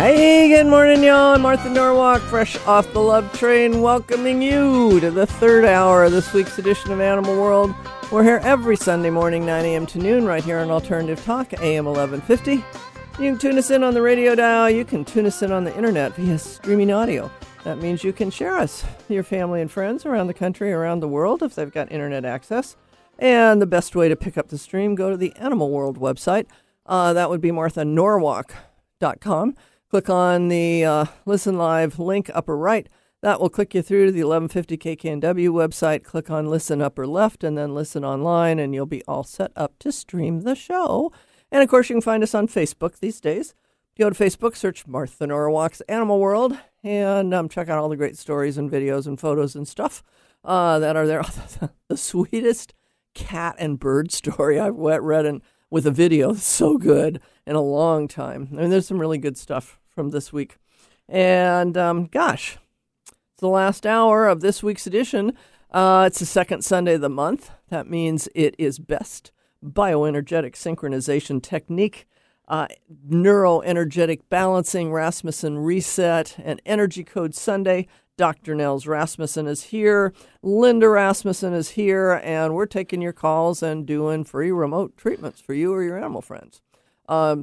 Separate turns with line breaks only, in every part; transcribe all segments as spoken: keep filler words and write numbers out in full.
Hey, good morning, y'all. I'm Martha Norwalk, fresh off the Love Train, welcoming you to the third hour of this week's edition of Animal World. We're here every Sunday morning, nine a.m. to noon, right here on Alternative Talk, A M eleven fifty. You can tune us in on the radio dial. You can tune us in on the internet via streaming audio. That means you can share us with your family and friends around the country, around the world, if they've got internet access. And the best way to pick up the stream, go to the Animal World website. Uh, that would be martha norwalk dot com. Click on the uh, Listen Live link upper right. That will click you through to the eleven fifty K K N W website. Click on Listen upper left and then Listen online, and you'll be all set up to stream the show. And, of course, you can find us on Facebook these days. Go to Facebook, search Martha Norwalk's Animal World, and um, check out all the great stories and videos and photos and stuff uh, that are there. The sweetest cat and bird story I've read in, with a video. It's so good in a long time. I mean, there's some really good stuff from this week. And, um, gosh, it's the last hour of this week's edition. Uh, it's the second Sunday of the month. That means it is Best Bioenergetic Synchronization Technique, uh, Neuroenergetic Balancing, Rasmussen Reset, and Energy Code Sunday. Doctor Nels Rasmussen is here. Linda Rasmussen is here, and we're taking your calls and doing free remote treatments for you or your animal friends. Um,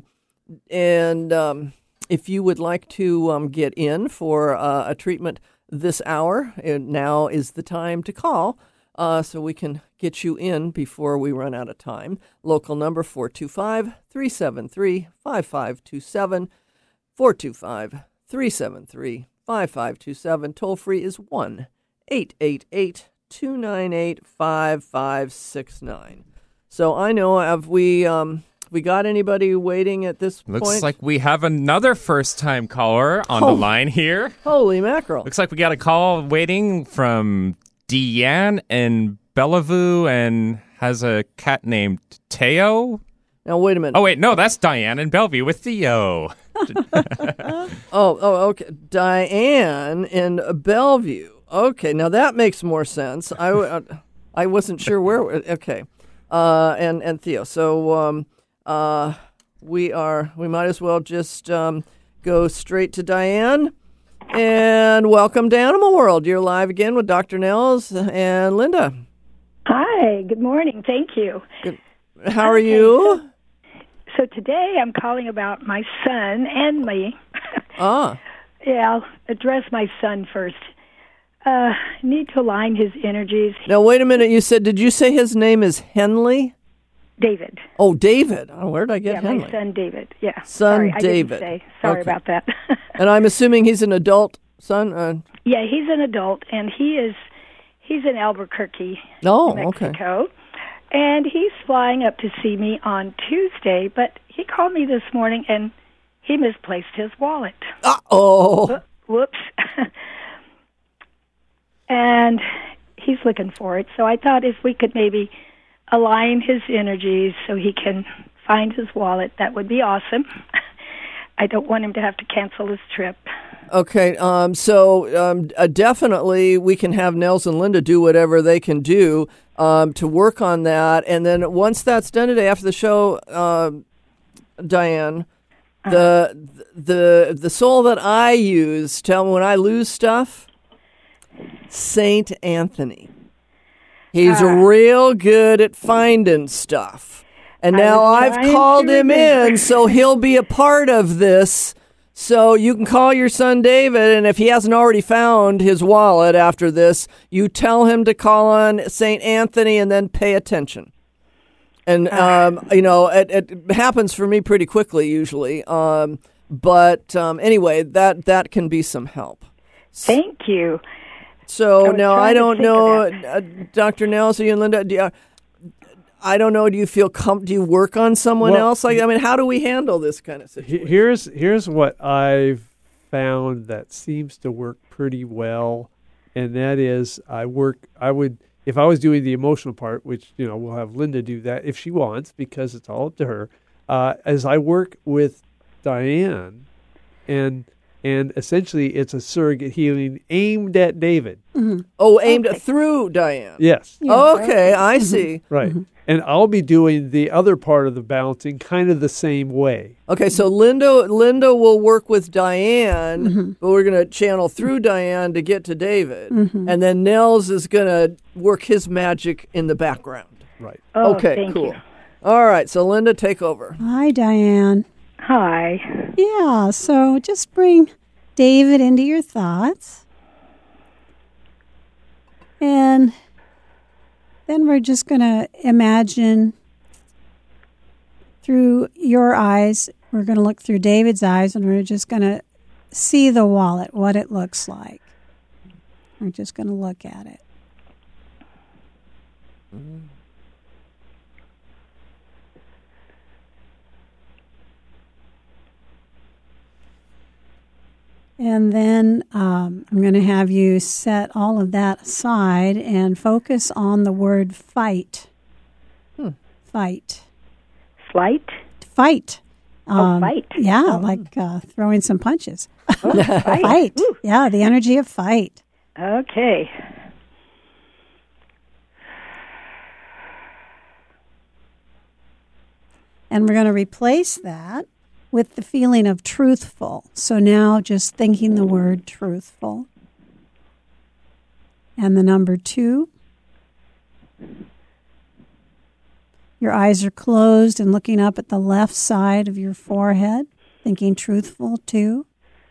and um, if you would like to um, get in for uh, a treatment this hour, and now is the time to call uh, so we can get you in before we run out of time. Local number four two five, three seven three, five five two seven, four two five, three seven three, five five two seven. Toll free is one eight eight eight, two nine eight, five five six nine. So I know, have we um we got anybody waiting at this
Looks
point?
Looks like we have another first-time caller on
oh,
the line here.
Holy mackerel.
Looks like we got a call waiting from Deanne in Bellevue and has a cat named Teo.
Now, wait a minute.
Oh, wait, no, that's Diane in Bellevue with Theo.
oh, oh, okay. Diane in Bellevue. Okay, now that makes more sense. I, uh, I wasn't sure where. Okay, uh, and and Theo. So um, uh, we are. We might as well just um, go straight to Diane. And welcome to Animal World. You're live again with Doctor Nels and Linda.
Hi. Good morning. Thank you.
Good. How are okay, you?
So, so today I'm calling about my son and me.
Ah.
Yeah, I'll address my son first. Uh, need to align his energies.
Now, wait a minute. You said, did you say his name is Henley?
David.
Oh, David. Oh, where did I get
yeah,
Henley?
Yeah, my son David. Yeah.
Son
Sorry,
David.
I didn't say. Sorry
okay.
about that.
And I'm assuming he's an adult son? Uh,
yeah, he's an adult, and he is, he's in Albuquerque,
oh,
New Mexico.
Okay.
And he's flying up to see me on Tuesday, but he called me this morning, and he misplaced his wallet.
Uh-oh.
Whoops. And he's looking for it. So I thought if we could maybe align his energies so he can find his wallet, that would be awesome. I don't want him to have to cancel his trip.
Okay, um, so um, uh, definitely we can have Nels and Linda do whatever they can do um, to work on that. And then once that's done today, after the show, uh, Diane, uh-huh. the the the soul that I use, tell me when I lose stuff, Saint Anthony. He's uh, real good at finding stuff. And now I've called him in, so he'll be a part of this. So you can call your son David, and if he hasn't already found his wallet after this, you tell him to call on Saint Anthony and then pay attention. And, um, you know, it, it happens for me pretty quickly usually. Um, but um, anyway, that, that can be some help.
Thank you.
So now I don't know, uh, Doctor Nelson and Linda, do you, I don't know. Do you feel com- do you work on someone well, else? Like, I mean, how do we handle this kind of situation?
Here's here's what I've found that seems to work pretty well, and that is I work. I would if I was doing the emotional part, which you know we'll have Linda do that if she wants because it's all up to her. Uh, as I work with Diane, and and essentially it's a surrogate healing aimed at David.
Mm-hmm. Oh, aimed okay. through Diane.
Yes.
Yeah, okay, I see.
Right.
Mm-hmm.
and I'll be doing the other part of the balancing kind of the same way.
Okay, so Linda Linda will work with Diane, mm-hmm. but we're going to channel through Diane to get to David. Mm-hmm. And then Nels is going to work his magic in the background.
Right.
Oh,
okay,
thank
cool.
you.
All right, so Linda, take over.
Hi, Diane.
Hi.
Yeah, so just bring David into your thoughts. And then we're just going to imagine through your eyes, we're going to look through David's eyes, and we're just going to see the wallet, what it looks like. We're just going to look at it. Mm. And then um, I'm going to have you set all of that aside and focus on the word fight.
Hmm.
Fight.
Flight?
Fight.
Um, oh, fight.
Yeah,
oh.
like uh, throwing some punches.
Oh, fight.
Fight. Yeah, the energy of fight.
Okay.
And we're going to replace that with the feeling of truthful. So now just thinking the word truthful. And the number two. Your eyes are closed and looking up at the left side of your forehead, thinking truthful too.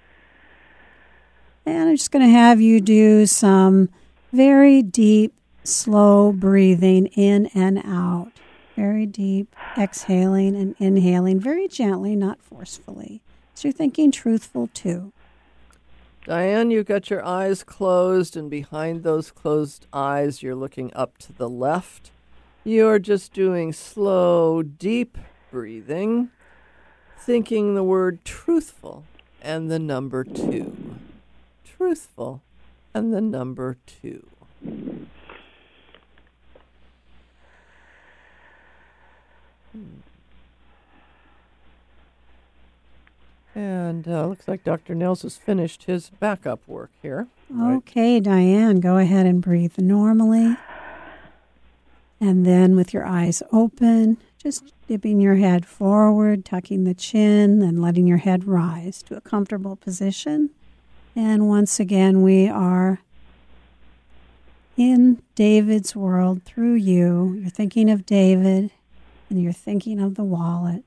And I'm just going to have you do some very deep, slow breathing in and out. Very deep, exhaling and inhaling very gently, not forcefully. So you're thinking truthful too.
Diane, you've got your eyes closed, and behind those closed eyes, you're looking up to the left. You're just doing slow, deep breathing, thinking the word truthful and the number two. Truthful and the number two. And uh, looks like Doctor Nels has finished his backup work here.
Okay, right? Diane, go ahead and breathe normally. And then with your eyes open, just dipping your head forward, tucking the chin, and letting your head rise to a comfortable position. And once again, we are in David's world through you. You're thinking of David, and you're thinking of the wallet.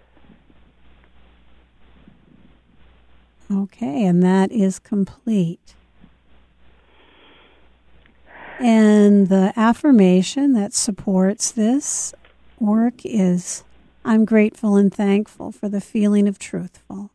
Okay, and that is complete. And the affirmation that supports this work is, I'm grateful and thankful for the feeling of truthful.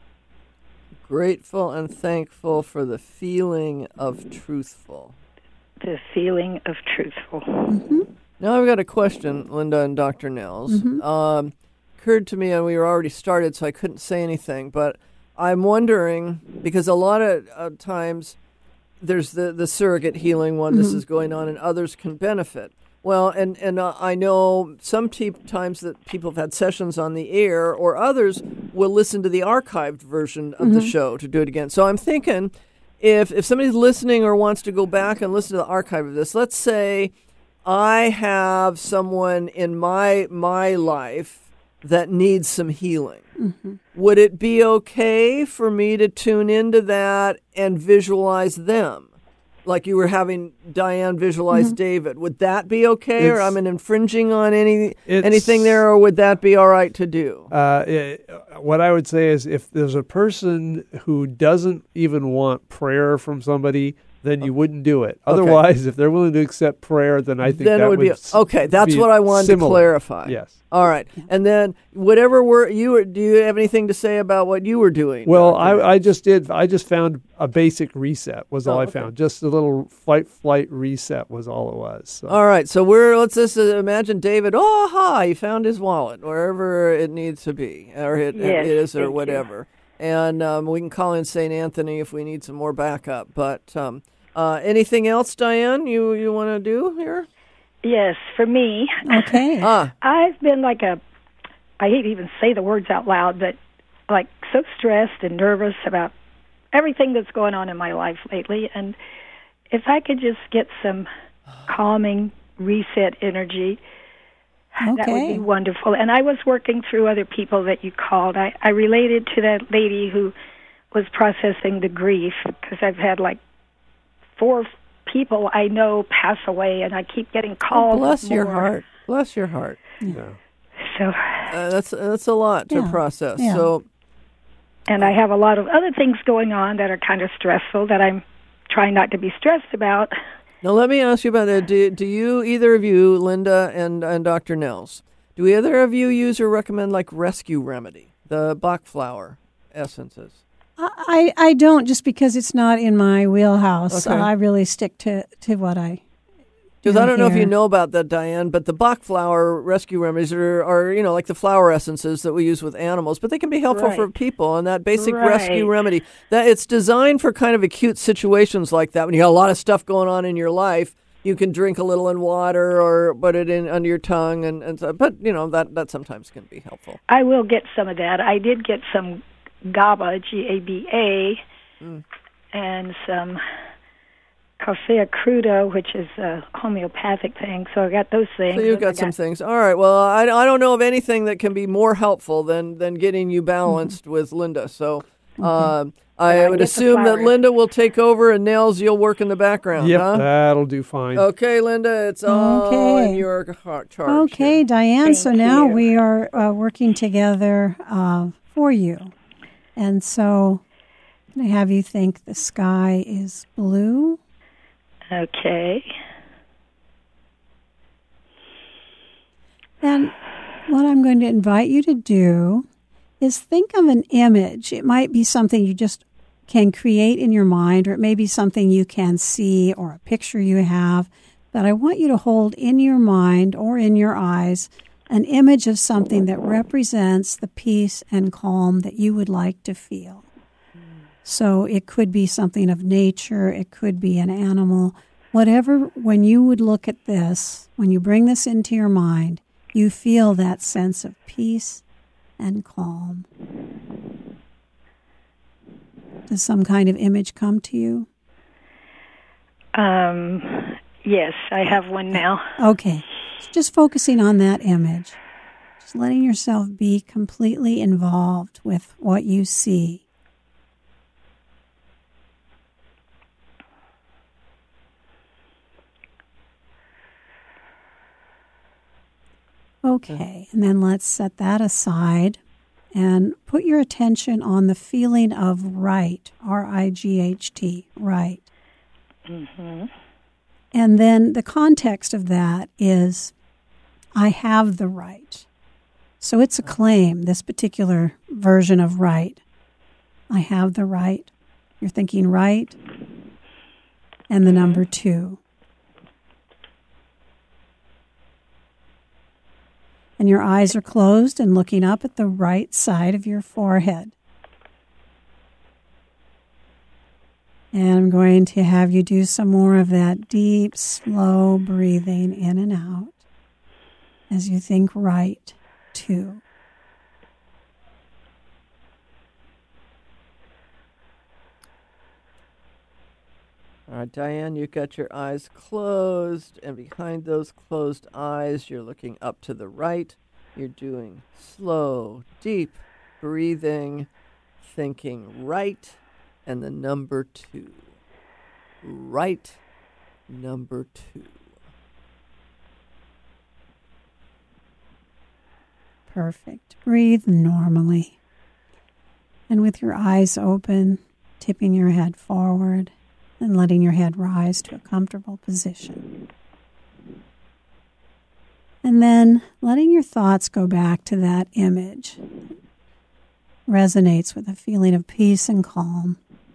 Grateful and thankful for the feeling of truthful.
The feeling of truthful.
Mm-hmm.
Now I've got a question, Linda and Doctor Nels.
Mm-hmm.
Um, occurred to me, and we were already started, so I couldn't say anything, but I'm wondering, because a lot of uh, times there's the, the surrogate healing one, mm-hmm. this is going on, and others can benefit. Well, and, and uh, I know some te- times that people have had sessions on the air, or others will listen to the archived version of mm-hmm. the show to do it again. So I'm thinking, if if somebody's listening or wants to go back and listen to the archive of this, let's say I have someone in my my life that needs some healing. Mm-hmm. Would it be okay for me to tune into that and visualize them? Like you were having Diane visualize mm-hmm. David. Would that be okay? It's, or I'm infringing on any anything there, or would that be all right to do?
Uh, it, what I would say is if there's a person who doesn't even want prayer from somebody, then you wouldn't do it. Okay. Otherwise, if they're willing to accept prayer, then I think
then
that
it would, would
be
okay. That's
be
what I wanted
similar.
to clarify.
Yes.
All right, and then whatever were you were, do you have anything to say about what you were doing?
Well, I, I just did. I just found a basic reset was all
oh,
I
okay.
found. Just a little fight flight reset was all it was. So.
All right, so we're let's just imagine David. Oh, ha! He found his wallet wherever it needs to be, or it,
yes,
it is, or
thank
whatever. You. And um, we can call in Saint Anthony if we need some more backup. But um, uh, anything else, Diane? You you want to do here?
Yes, for me.
Okay.
ah.
I've been like a, I hate to even say the words out loud, but like so stressed and nervous about everything that's going on in my life lately. And if I could just get some calming reset energy, That would
Okay.
be wonderful. And I was working through other people that you called. I, I related to that lady who was processing the grief, because I've had like four people I know pass away, and I keep getting
Oh,
calls.
bless
with
your
more.
heart. Bless your heart.
Yeah.
So,
Uh, that's that's a lot to
Yeah.
process.
Yeah.
So
and I have a lot of other things going on that are kind of stressful that I'm trying not to be stressed about.
now let me ask you about that. Do, do you, either of you, Linda and, and Doctor Nels, do either of you use or recommend like Rescue Remedy, the Bach flower essences?
I, I don't, just because it's not in my wheelhouse.
Okay.
I really stick to, to what I
Because
do
I don't know if you
here.
know about that, Diane, but the Bach flower rescue remedies are, are, you know, like the flower essences that we use with animals, but they can be helpful
Right.
for people. And that basic
Right.
rescue remedy, that it's designed for kind of acute situations like that. When you got a lot of stuff going on in your life, you can drink a little in water or put it in under your tongue, and, and so, but you know that that sometimes can be helpful.
I will get some of that. I did get some GABA, G A B A,
Mm.
and some Coffea crudo, which is a homeopathic thing. So I got those things.
So you've
and I
got some things. All right. Well, I, I don't know of anything that can be more helpful than, than getting you balanced with Linda. So um, I
Yeah, I
would
get the
assume that
flowers.
Linda will take over and Nels, you'll work in the background.
Yep,
Huh?
that'll do fine.
Okay, Linda, it's all
Okay.
in your heart charge.
Okay,
here.
Diane. So
Thank
now
you.
we are uh, working together uh, for you. And so I'm going to have you think the sky is blue.
Okay.
And what I'm going to invite you to do is think of an image. It might be something you just can create in your mind, or it may be something you can see or a picture you have. But I want you to hold in your mind or in your eyes an image of something that represents the peace and calm that you would like to feel. So it could be something of nature, it could be an animal, whatever. When you would look at this, when you bring this into your mind, you feel that sense of peace and calm. Does some kind of image come to you?
Um, yes, I have one now.
Okay. So just focusing on that image. Just letting yourself be completely involved with what you see. Okay, and then let's set that aside and put your attention on the feeling of right, R I G H T, right.
Mm-hmm.
And then the context of that is, I have the right. So it's a claim, this particular version of right. I have the right. You're thinking right, and the number two. And your eyes are closed and looking up at the right side of your forehead. And I'm going to have you do some more of that deep, slow breathing in and out as you think right, two.
All right, Diane, you've got your eyes closed, and behind those closed eyes, you're looking up to the right. You're doing slow, deep breathing, thinking right, and the number two. Right, number two.
Perfect. Breathe normally. And with your eyes open, tipping your head forward and letting your head rise to a comfortable position. And then letting your thoughts go back to that image. Resonates with a feeling of peace and calm.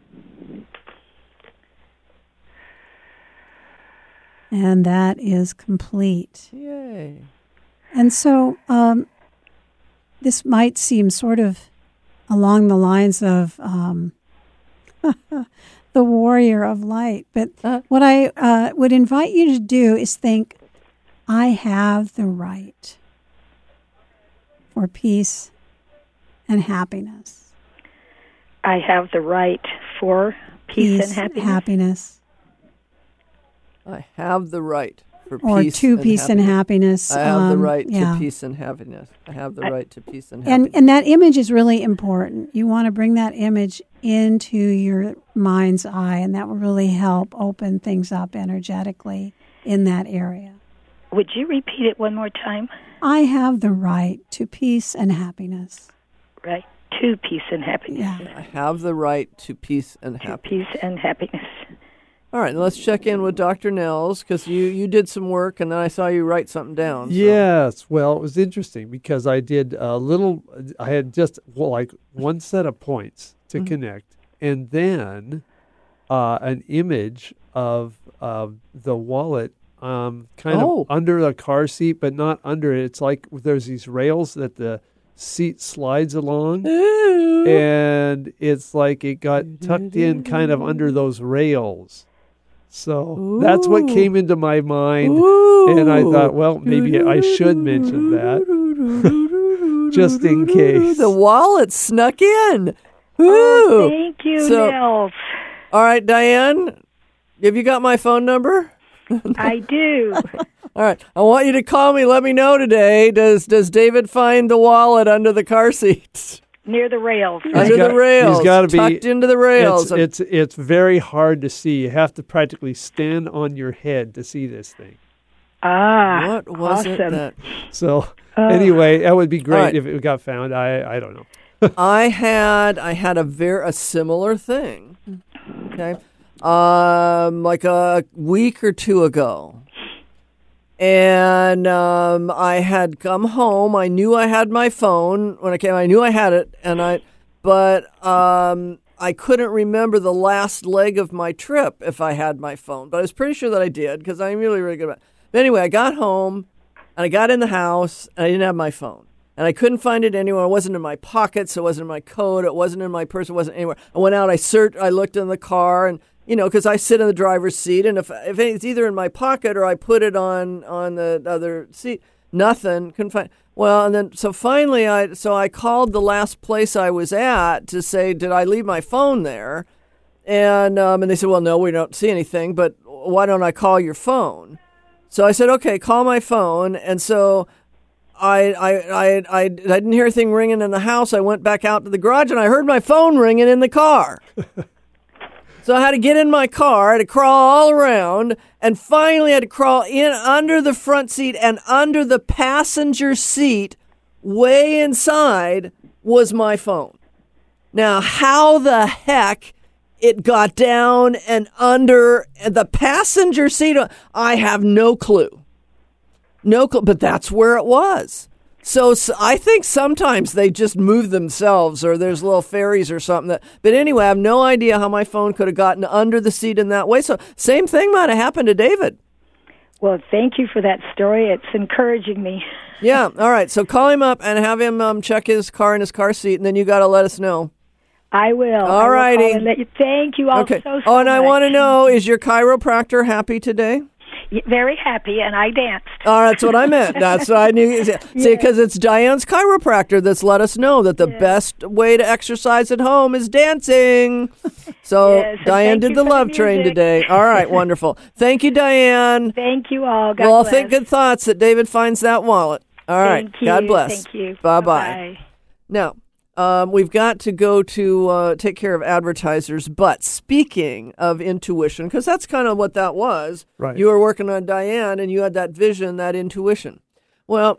And that is complete.
Yay.
And so um, this might seem sort of along the lines of um, the warrior of light. But
Uh.
what I uh, would invite you to do is think, I have the right for peace and happiness.
I have the right for peace, and happiness.
happiness.
I have the right For
or
peace
to
and
peace and happiness.
I have the
um,
right
yeah.
to peace and happiness. I have the
I-
right to peace and
And
happiness.
and that image is really important. You want to bring that image into your mind's eye, and that will really help open things up energetically in that area.
Would you repeat it one more time?
I have the right to peace and happiness.
Right. To peace and happiness.
Yeah.
I have the right to peace and
To
happiness.
peace and happiness.
All right, let's check in with Doctor Nels because you, you did some work and then I saw you write something down. so-
Yes. Well, it was interesting because I did a little, I had just well, like one set of points to
Mhm.
connect, and then uh, an image of uh, the wallet um, kind
Oh.
of under the car seat, but not under it. It's like there's these rails that the seat slides along,
Ooh.
and it's like it got tucked in kind of under those rails. So that's what
Ooh.
came into my mind.
Ooh.
And I thought, well, maybe I should mention that just in case.
The wallet snuck in.
Oh,
Ooh.
thank you,
So-
Nels.
All right, Diane, have you got my phone number?
I do.
All right, I want you to call me. Let me know today. Does does David find the wallet under the car seats?
Near the rails.
Under
got-
the rails.
he's gotta be-
tucked into the rails.
It's, it's it's very hard to see. You have to practically stand on your head to see this thing.
Ah,
what was
awesome.
it that
So
Oh.
anyway, that would be great
right.
if it got found. I I don't know.
I had? I had a very a similar thing. Okay, um, like a week or two ago. And um, I had come home. I knew I had my phone when I came. I knew I had it, and I, but um, I couldn't remember the last leg of my trip if I had my phone. But I was pretty sure that I did because I'm really, really good about it. But anyway, I got home and I got in the house and I didn't have my phone, and I couldn't find it anywhere. It wasn't in my pockets. It wasn't in my coat. It wasn't in my purse. It wasn't anywhere. I went out. I searched. I looked in the car and. You know, because I sit in the driver's seat, and if if it's either in my pocket or I put it on on the other seat, nothing. Couldn't find. Well, and then so finally, I so I called the last place I was at to say, did I leave my phone there? And um, and they said, well, no, we don't see anything. But why don't I call your phone? So I said, okay, call my phone. And so I I I I, I didn't hear anything ringing in the house. I went back out to the garage, and I heard my phone ringing in the car. So I had to get in my car, I had to crawl all around, and finally I had to crawl in under the front seat, and under the passenger seat, way inside, was my phone. Now, how the heck it got down and under the passenger seat, I have no clue. No clue, but that's where it was. So, so I think sometimes they just move themselves, or there's little fairies or something. That, but anyway, I have no idea how my phone could have gotten under the seat in that way. So same thing might have happened to David.
Well, thank you for that story. It's encouraging me.
Yeah. All right. So call him up and have him um, check his car in his car seat, and then you got to let us know.
I will.
All righty.
I will call and let you, thank you all
Okay.
so, so
oh, and I
much.
want to know, is your chiropractor happy today?
Y- Very happy, and I danced.
Oh, that's what I meant. That's what I knew. See, because it's Diane's chiropractor that's let us know that the best way to exercise at home is dancing. So
Yes, and
Diane
thank
did
you
the
for the
love train
music.
today. All right, wonderful. Thank you, Diane.
Thank you all. God
well,
bless.
think good thoughts that David finds that wallet. All right.
Thank you.
God bless.
Thank you.
Bye-bye.
Bye-bye.
Now, um, we've got to go to uh, take care of advertisers. But speaking of intuition, because that's kind of what that was.
Right.
You were working on Diane, and you had that vision, that intuition. Well,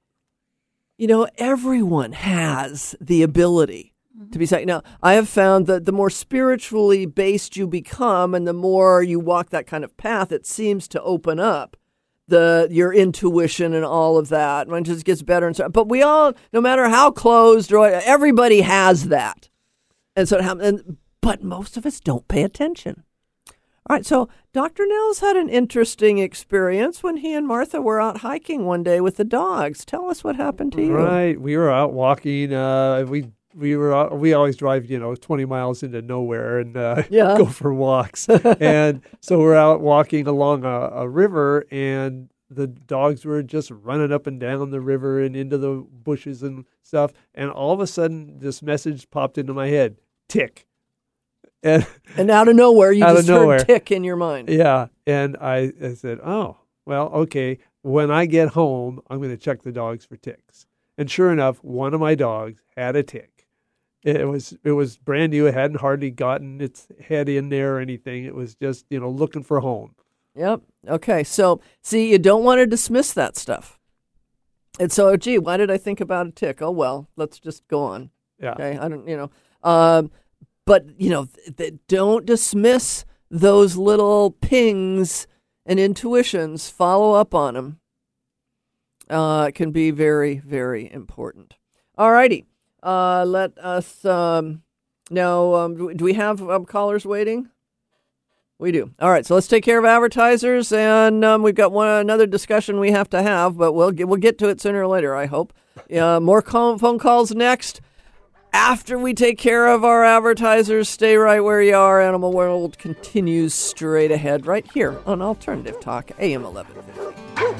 you know, everyone has the ability to be psychic. Now, I have found that the more spiritually based you become, and the more you walk that kind of path, it seems to open up the your intuition and all of that. And it just gets better and so. But we all, no matter how closed, or everybody has that, and so it happens. And, but most of us don't pay attention. All right, so Doctor Nels had an interesting experience when he and Martha were out hiking one day with the dogs. Tell us what happened to you.
Right, we were out walking. Uh, we we were out, we always drive, you know, twenty miles into nowhere and uh,
Yeah.
go for walks. And so we're out walking along a, a river, and the dogs were just running up and down the river and into the bushes and stuff. And all of a sudden, this message popped into my head: tick. And
And out of nowhere, you
Out of
just
nowhere.
heard tick in your mind.
yeah, and I, I said, oh, well, okay, when I get home, I'm going to check the dogs for ticks. And sure enough, one of my dogs had a tick. It was it was brand new. It hadn't hardly gotten its head in there or anything. It was just, you know, looking for home.
Yep. Okay. So, see, you don't want to dismiss that stuff. And so, gee, why did I think about a tick? Oh, well, let's just go on.
Yeah.
Okay. I don't, you know, um, but, you know, th- th- don't dismiss those little pings and intuitions. Follow up on them. Uh, it can be very, very important. All righty. Uh, let us um, now. Um, do we have um, callers waiting? We do. All right. So let's take care of advertisers, and um, we've got one another discussion we have to have, but we'll get, we'll get to it sooner or later, I hope. Uh, more call, phone calls next. After we take care of our advertisers, stay right where you are. Animal World continues straight ahead right here on Alternative Talk, A M eleven fifty.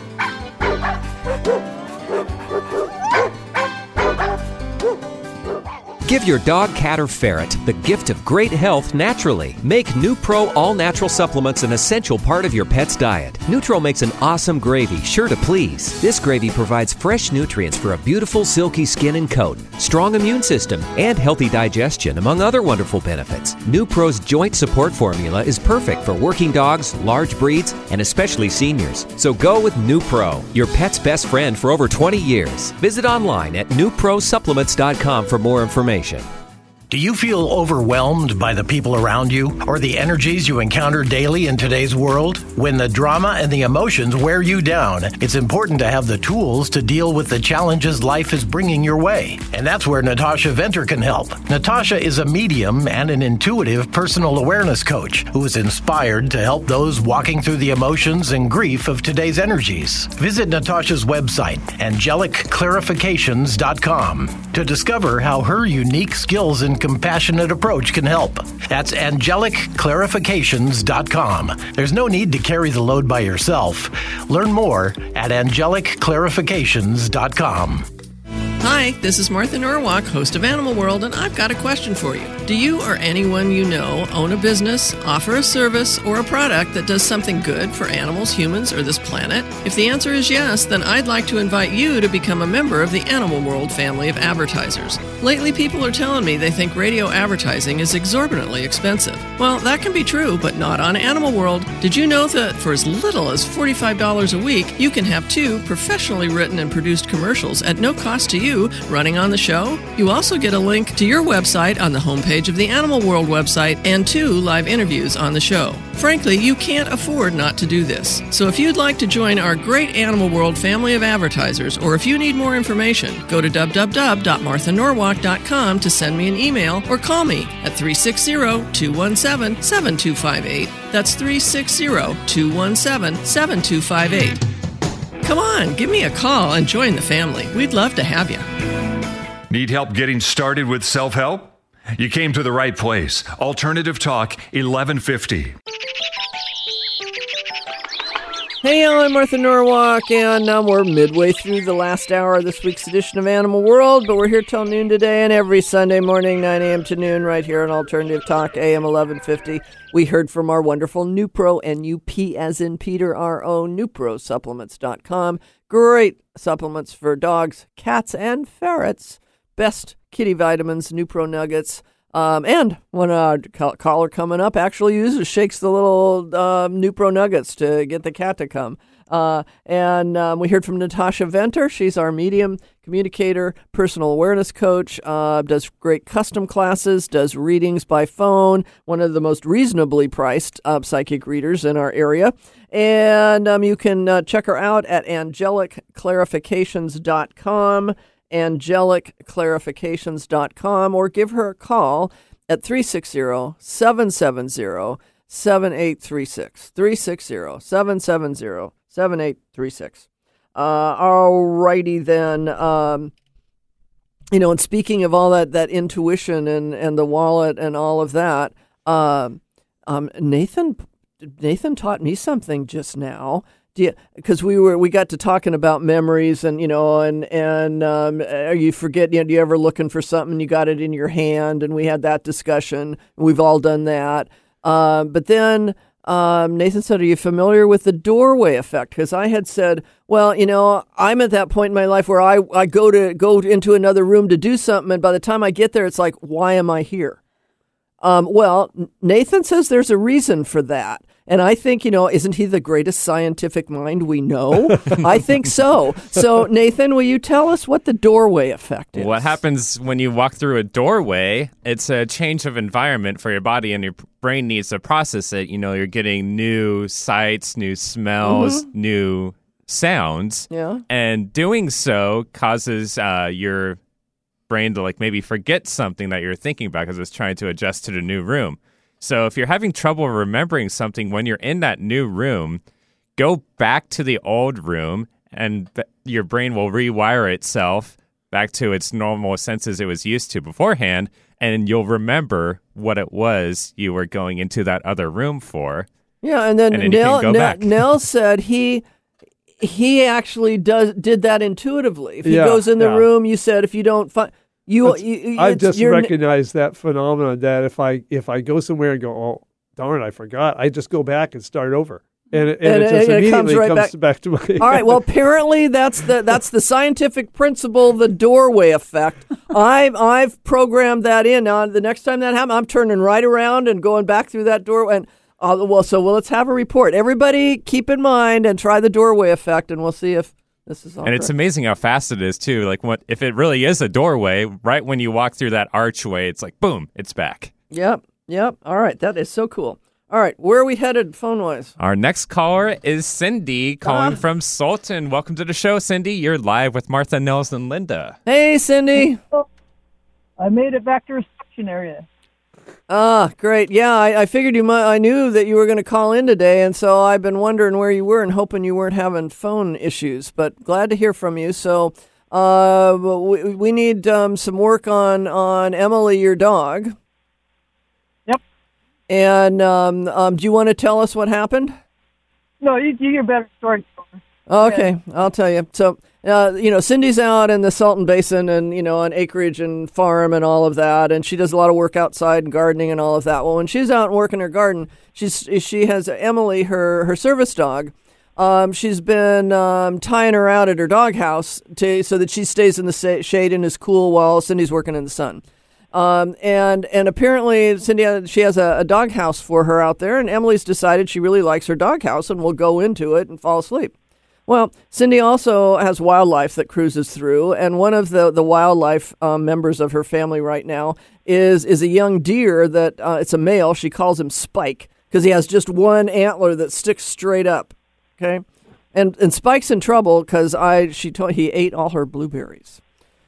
Give your dog, cat, or ferret the gift of great health naturally. Make NuPro all-natural supplements an essential part of your pet's diet. Nutro makes an awesome gravy sure to please. This gravy provides fresh nutrients for a beautiful, silky skin and coat, strong immune system, and healthy digestion, among other wonderful benefits. NuPro's joint support formula is perfect for working dogs, large breeds, and especially seniors. So go with NuPro, your pet's best friend for over twenty years. Visit online at new pro supplements dot com for more information.
Do you feel overwhelmed by the people around you or the energies you encounter daily in today's world? When the drama and the emotions wear you down, it's important to have the tools to deal with the challenges life is bringing your way. And that's where Natasha Venter can help. Natasha is a medium and an intuitive personal awareness coach who is inspired to help those walking through the emotions and grief of today's energies. Visit Natasha's website, angelic clarifications dot com, to discover how her unique skills and compassionate approach can help. That's angelic clarifications dot com. There's no need to carry the load by yourself. Learn more at angelic clarifications dot com.
Hi, this is Martha Norwalk, host of Animal World, and I've got a question for you. Do you or anyone you know own a business, offer a service, or a product that does something good for animals, humans, or this planet? If the answer is yes, then I'd like to invite you to become a member of the Animal World family of advertisers. Lately, people are telling me they think radio advertising is exorbitantly expensive. Well, that can be true, but not on Animal World. Did you know that for as little as forty-five dollars a week, you can have two professionally written and produced commercials at no cost to you running on the show? You also get a link to your website on the homepage of the Animal World website and two live interviews on the show. Frankly, you can't afford not to do this. So if you'd like to join our great Animal World family of advertisers, or if you need more information, go to w w w dot martha norwalk dot com to send me an email or call me at three six zero, two one seven, seven two five eight. That's three six zero, two one seven, seven two five eight. Come on, give me a call and join the family. We'd love to have you.
Need help getting started with self-help? You came to the right place. Alternative Talk, eleven fifty.
Hey, I'm Martha Norwalk, and um, we're midway through the last hour of this week's edition of Animal World, but we're here till noon today, and every Sunday morning, nine a.m. to noon, right here on Alternative Talk, A M eleven fifty. We heard from our wonderful NuPro, N U P as in Peter, R O, new pro supplements dot com. Great supplements for dogs, cats, and ferrets. Best kitty vitamins, NuPro nuggets. Um, and one uh, caller coming up actually uses, shakes the little uh, NuPro nuggets to get the cat to come. Uh, and um, we heard from Natasha Venter. She's our medium communicator, personal awareness coach, uh, does great custom classes, does readings by phone, one of the most reasonably priced uh, psychic readers in our area. And um, you can uh, check her out at angelic clarifications dot com. angelic clarifications dot com, or give her a call at three six zero, seven seven zero, seven eight three six. three six zero, seven seven zero, seven eight three six. Uh, all righty then. Um, you know, and speaking of all that, that intuition and, and the wallet and all of that, um, um, Nathan Nathan taught me something just now. Because we were, we got to talking about memories, and you know, and and um, you forget, you know, you ever looking for something, you got it in your hand, and we had that discussion. We've all done that. Uh, but then Um, Nathan said, are you familiar with the doorway effect? Because I had said, well, you know, I'm at that point in my life where I, I go to go into another room to do something, and by the time I get there, it's like, why am I here? Um, well, Nathan says there's a reason for that. And I think, you know, isn't he the greatest scientific mind we know? I think so. So, Nathan, will you tell us what the doorway effect is?
What happens when you walk through a doorway? It's a change of environment for your body, and your brain needs to process it. You know, you're getting new sights, new smells, mm-hmm. new sounds.
Yeah.
And doing so causes uh, your brain to, like, maybe forget something that you're thinking about because it's trying to adjust to the new room. So if you're having trouble remembering something when you're in that new room, go back to the old room and th- your brain will rewire itself back to its normal senses it was used to beforehand, and you'll remember what it was you were going into that other room for.
Yeah, and then,
and then
Nell,
go
Nell,
back.
Nell said he he actually does did that intuitively. If he
Yeah,
goes in the
yeah.
room, you said if you don't find... You, you,
I
it's-
just
you're-
recognize that phenomenon that if I if I go somewhere and go, oh darn, I forgot, I just go back and start over, and it, and
And
it
it-
just
and it
immediately
comes right
comes
back.
back to my.
All right. Well, apparently that's the that's the scientific principle, the doorway effect. I've I've programmed that in. Now, the next time that happens, I'm turning right around and going back through that door. And uh, well, so well, let's have a report. Everybody, keep in mind and try the doorway effect, and we'll see if this is all.
And it's
correct.
amazing how fast it is, too. Like, what if it really is a doorway, right when you walk through that archway, it's like, boom, it's back.
Yep. Yep. All right. That is so cool. All right. Where are we headed phone wise?
Our next caller is Cindy calling
Ah.
from Sultan. Welcome to the show, Cindy. You're live with Martha, Nels, and Linda.
Hey, Cindy.
I made it back to reception area.
Ah, great. Yeah, I, I figured you might. I knew that you were going to call in today, and so I've been wondering where you were and hoping you weren't having phone issues. But glad to hear from you. So, uh, we, we need um, some work on on Emily, your dog.
Yep.
And um, um, do you want to tell us what happened?
No, you, you get a better story.
Okay, I'll tell you. So, uh, you know, Cindy's out in the Salton Basin and, you know, on acreage and farm and all of that. And she does a lot of work outside and gardening and all of that. Well, when she's out and working her garden, she's she has Emily, her, her service dog. Um, she's been um, tying her out at her doghouse to so that she stays in the sa- shade and is cool while Cindy's working in the sun. Um, and and apparently Cindy uh, she has a, a doghouse for her out there, and Emily's decided she really likes her doghouse and will go into it and fall asleep. Well, Cindy also has wildlife that cruises through, and one of the the wildlife um, members of her family right now is is a young deer that uh, it's a male. She calls him Spike because he has just one antler that sticks straight up. Okay, and and Spike's in trouble because I she told he ate all her blueberries.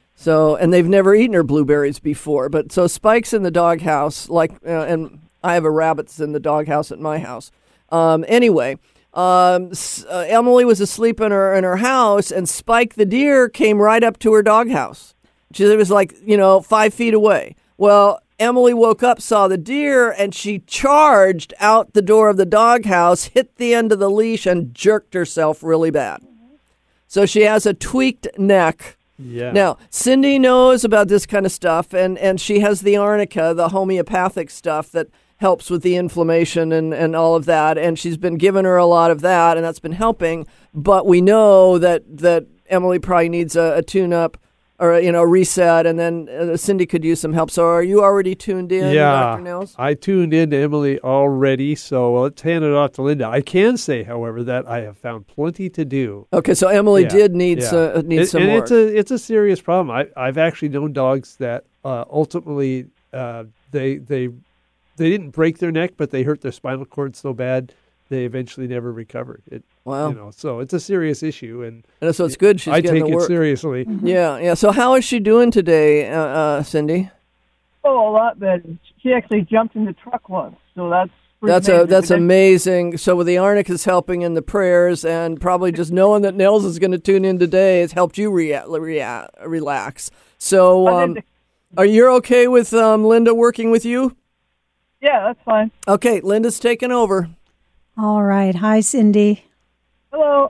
So and they've never eaten her blueberries before. But so Spike's in the doghouse, like, uh, and I have a rabbit that's in the doghouse at my house. Um, anyway. Um, uh, Emily was asleep in her in her house, and Spike the deer came right up to her doghouse. She was like, you know, five feet away. Well, Emily woke up, saw the deer, and she charged out the door of the doghouse, hit the end of the leash, and jerked herself really bad. So she has a tweaked neck.
Yeah.
Now, Cindy knows about this kind of stuff, and, and she has the arnica, the homeopathic stuff that helps with the inflammation and, and all of that. And she's been giving her a lot of that, and that's been helping. But we know that, that Emily probably needs a, a tune-up or, you know, a reset, and then uh, Cindy could use some help. So are you already tuned in,
Yeah,
Doctor Nels?
I tuned in to Emily already, so let's hand it off to Linda. I can say, however, that I have found plenty to do.
Okay, so Emily
Yeah,
did need,
yeah.
uh, need
It-
some
and
work.
it's a it's a serious problem. I, I've actually known dogs that uh, ultimately uh, they they they didn't break their neck, but they hurt their spinal cord so bad they eventually never recovered. It,
Wow.
you know, so it's a serious issue, and
And so it's good she's
I
getting
take
the
it
work.
seriously.
Yeah, yeah. So how is she doing today, uh, uh, Cindy?
Oh, a lot better. She actually jumped in the truck once, so that's pretty
That's a
amazing.
that's
But then-
amazing. So with the arnica's helping and the prayers, and probably just knowing that Nels is going to tune in today has helped you rea- rea- relax. So
I
um,
did-
are you okay with um, Linda working with you?
Yeah, that's fine.
Okay, Linda's taking over.
All right. Hi, Cindy.
Hello.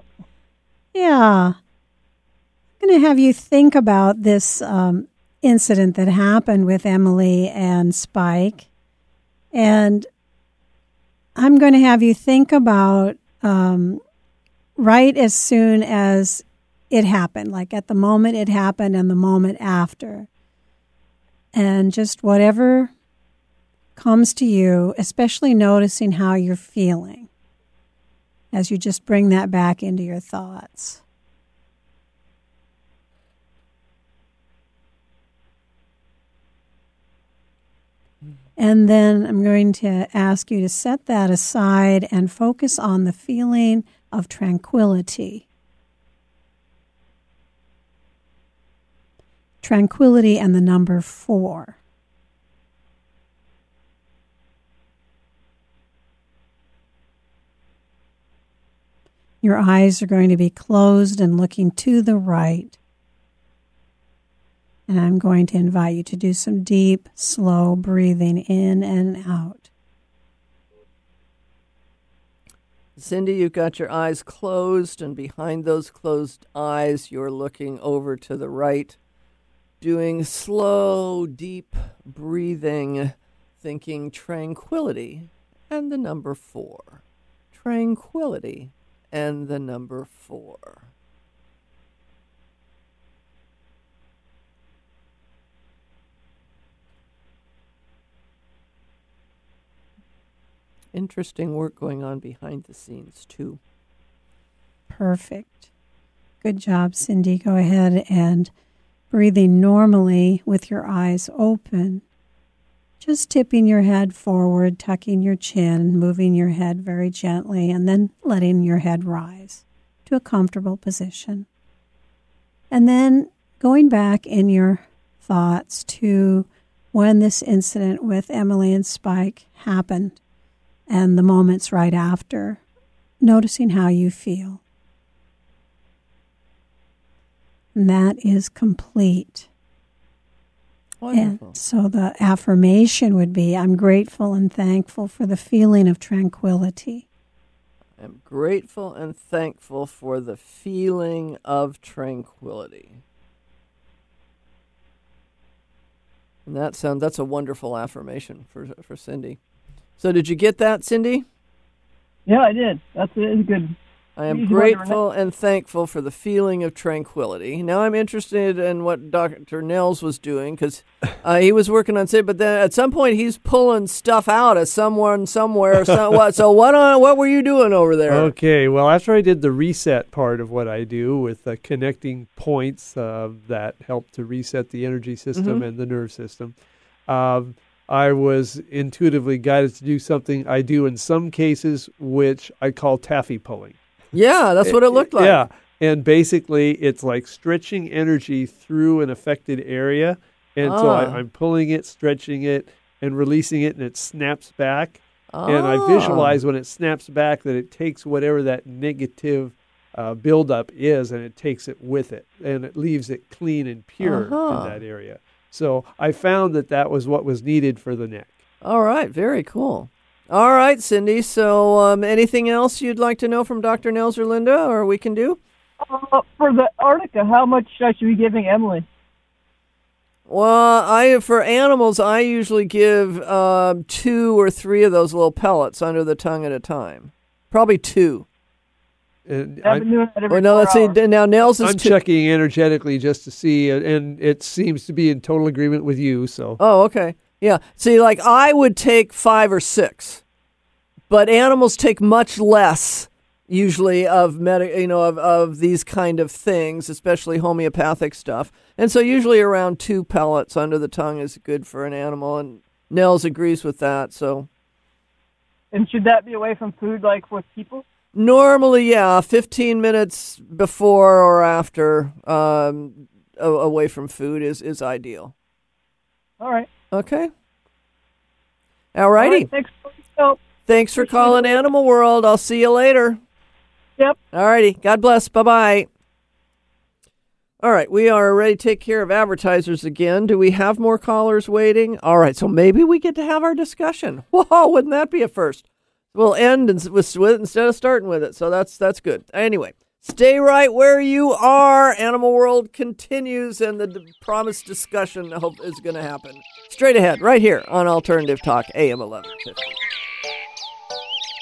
Yeah. I'm going to have you think about this um, incident that happened with Emily and Spike. And I'm going to have you think about um, right as soon as it happened, like at the moment it happened and the moment after. And just whatever comes to you, especially noticing how you're feeling as you just bring that back into your thoughts. And then I'm going to ask you to set that aside and focus on the feeling of tranquility. Tranquility and the number four. Your eyes are going to be closed and looking to the right. And I'm going to invite you to do some deep, slow breathing in and out.
Cindy, you've got your eyes closed, and behind those closed eyes, you're looking over to the right, doing slow, deep breathing, thinking tranquility and the number four. Tranquility and the number four. Interesting work going on behind the scenes, too.
Perfect. Good job, Cindy. Go ahead and breathing normally with your eyes open. Just tipping your head forward, tucking your chin, moving your head very gently, and then letting your head rise to a comfortable position. And then going back in your thoughts to when this incident with Emily and Spike happened, and the moments right after, noticing how you feel. And that is complete.
Wonderful.
And so the affirmation would be, I'm grateful and thankful for the feeling of tranquility.
I'm grateful and thankful for the feeling of tranquility. And that sounds, that's a wonderful affirmation for for Cindy. So did you get that, Cindy?
Yeah, I did. That's it. It's good.
I am grateful and thankful for the feeling of tranquility. Now I'm interested in what Doctor Nels was doing, because uh, he was working on it, but then at some point he's pulling stuff out of someone somewhere. So what? So what? On what were you doing over there?
Okay. Well, after I did the reset part of what I do with the connecting points uh, that help to reset the energy system
Mm-hmm.
and the nerve system, um, I was intuitively guided to do something I do in some cases, which I call taffy pulling.
Yeah, that's what it looked like.
Yeah, and basically it's like stretching energy through an affected area, and so I,
Ah.
I'm pulling it, stretching it, and releasing it, and it snaps back. And I
Ah.
visualize when it snaps back that it takes whatever that negative uh, buildup is, and it takes it with it, and it leaves it clean and pure
Uh-huh.
in that area. So I found that that was what was needed for the neck.
All right, very cool. All right, Cindy. So, um, anything else you'd like to know from Doctor Nels or Linda, or we can do?
Uh, for the Arnica, how much I should be giving Emily?
Well, I for animals, I usually give um, two or three of those little pellets under the tongue at a time. Probably two.
And
I've
I,
been doing that every
Well, no,
four
let's see.
hours.
Now Nels is
I'm
two.
checking energetically just to see, and- and it seems to be in total agreement with you. So
Oh, okay. Yeah. See, like I would take five or six, but animals take much less usually of medi- you know, of, of these kind of things, especially homeopathic stuff. And so usually around two pellets under the tongue is good for an animal, and Nels agrees with that. So
And should that be away from food, like with people?
normally, yeah, fifteen minutes before or after um, a- away from food is, is ideal.
All right.
Okay.
All
All righty.
right, thanks for your help.
Thanks for calling Animal World. I'll see you later.
Yep.
All righty. God bless. Bye-bye. All right. We are ready to take care of advertisers again. Do we have more callers waiting? All right. So maybe we get to have our discussion. Whoa, wouldn't that be a first? We'll end and- with, with instead of starting with it. So that's that's good. Anyway, stay right where you are. Animal World continues, and the d- promised discussion I hope is going to happen straight ahead right here on Alternative Talk A M eleven fifty.